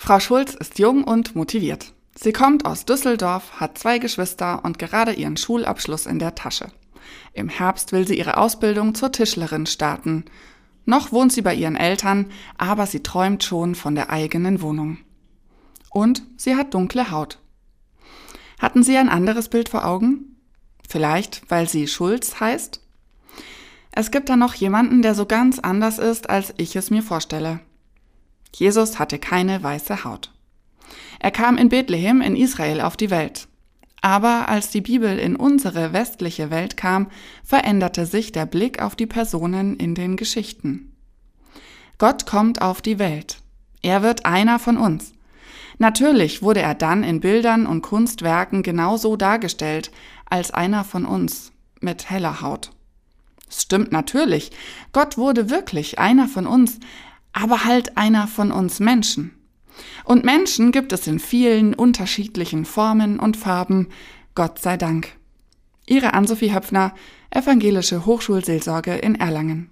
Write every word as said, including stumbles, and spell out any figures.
Frau Schulz ist jung und motiviert. Sie kommt aus Düsseldorf, hat zwei Geschwister und gerade ihren Schulabschluss in der Tasche. Im Herbst will sie ihre Ausbildung zur Tischlerin starten. Noch wohnt sie bei ihren Eltern, aber sie träumt schon von der eigenen Wohnung. Und sie hat dunkle Haut. Hatten Sie ein anderes Bild vor Augen? Vielleicht, weil sie Schulz heißt? Es gibt da noch jemanden, der so ganz anders ist, als ich es mir vorstelle. Jesus hatte keine weiße Haut. Er kam in Bethlehem in Israel auf die Welt. Aber als die Bibel in unsere westliche Welt kam, veränderte sich der Blick auf die Personen in den Geschichten. Gott kommt auf die Welt. Er wird einer von uns. Natürlich wurde er dann in Bildern und Kunstwerken genauso dargestellt, als einer von uns, mit heller Haut. Es stimmt natürlich, Gott wurde wirklich einer von uns, aber halt einer von uns Menschen. Und Menschen gibt es in vielen unterschiedlichen Formen und Farben, Gott sei Dank. Ihre Ann-Sophie Höpfner, Evangelische Hochschulseelsorge in Erlangen.